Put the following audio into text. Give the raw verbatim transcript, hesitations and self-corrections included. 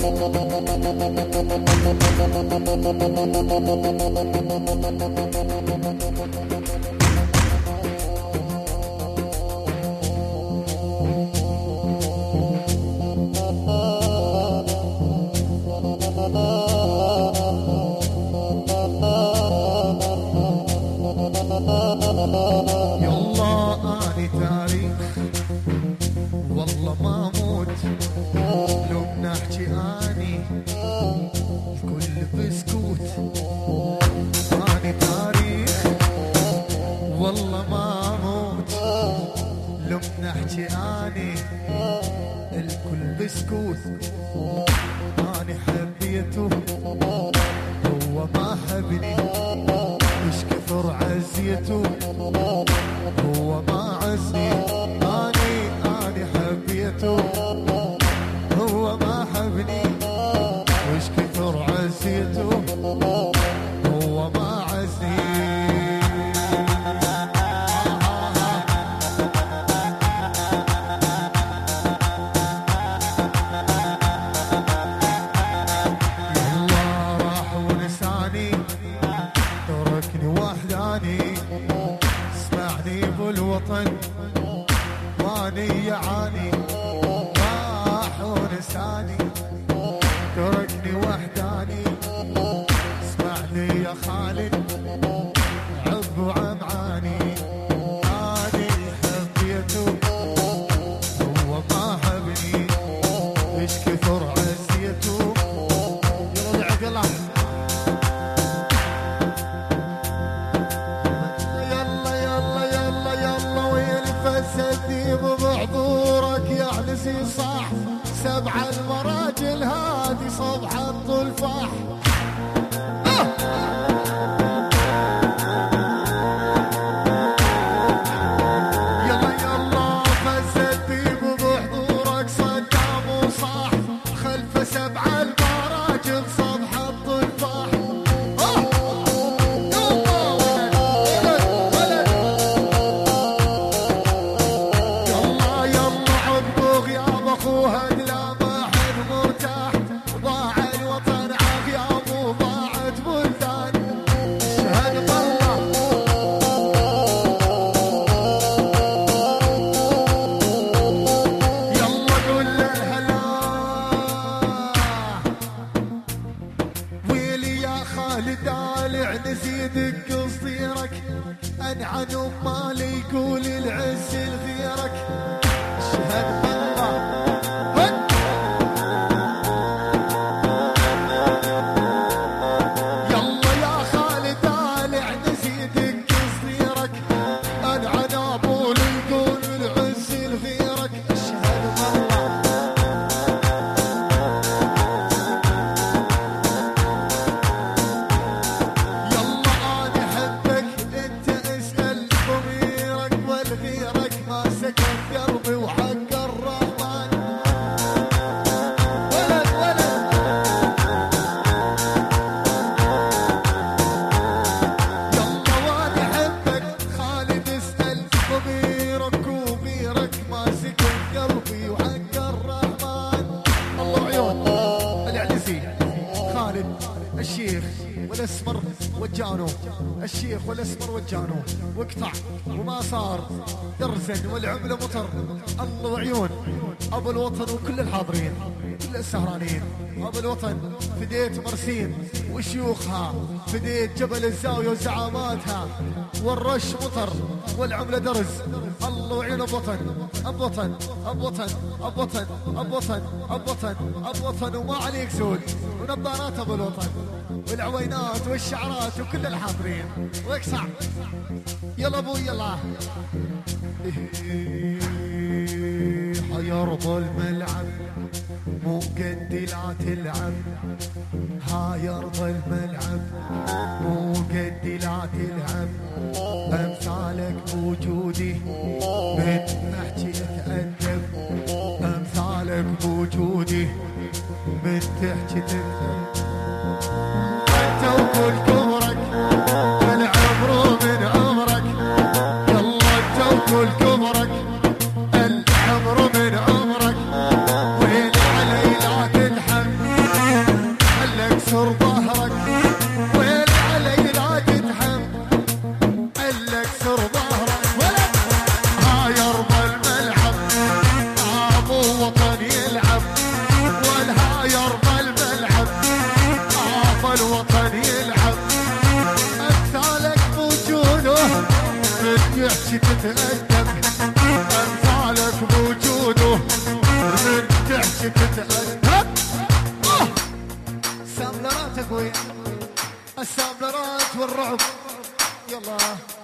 أنا حبيته هو ما حبني، مش كثر عزيته هو ما عزني. أنا أنا حبيته هو ما حبني، مش كثر عزيته هو ما عزني. الوطن واني يعاني راح ونساني، تركني وحداني. اسمعني يا خالد عب وعمعاني، اني حبيته هو ما حبني، ايش كثر عزيته. يلا عبد الله سدي بحضورك يا علسي صح، سبع المراجل هادي صبح الطلفاح. يلا يلا فسدي بحضورك صدام وصاح، خلف سبع المراجل صبح الطلفاح. نزيدك قصيرك انعن مالي يقول العز لغيرك. اشهد بالله يلا يا خالد طالع نزيدك قصيرك انعن ابولي يقول العز لغيرك. اشهد بالله الشيخ والاسمر وجانو، الشيخ والاسمر وجانو، واقطع وما صار درزن والعمله مطر. الله وعيون ابو الوطن وكل الحاضرين كل السهرانين. ابو الوطن فديت مرسين وشيوخها، فديت جبل الزاويه وزعاماتها، والرش مطر والعمله درز. الله وعيون ابو وطن ابو وطن ابو وطن ابو وطن ابو وطن ابو وطن ابو وطن وما عليك زود، ونظارات ابو الوطن والعوينات والشعرات وكل الحاضرين. واقصع يلا ابو يلا حيرضى الملعب مو قد لا تلعب، هايرضى الملعب مو قد لا تلعب. امثالك بوجودي من تحكي اتأدب، امثالك بوجودي من تحكي تتأدب. انت وكل كبرك العمر من عمرك، يلا انت وكل كبرك العمر من عمرك. وين علي لا تنحب تحكي تتأدب أمثالك بوجوده من تحكي تتأدب. الساملرات اقوياء الساملرات والرعب. يلا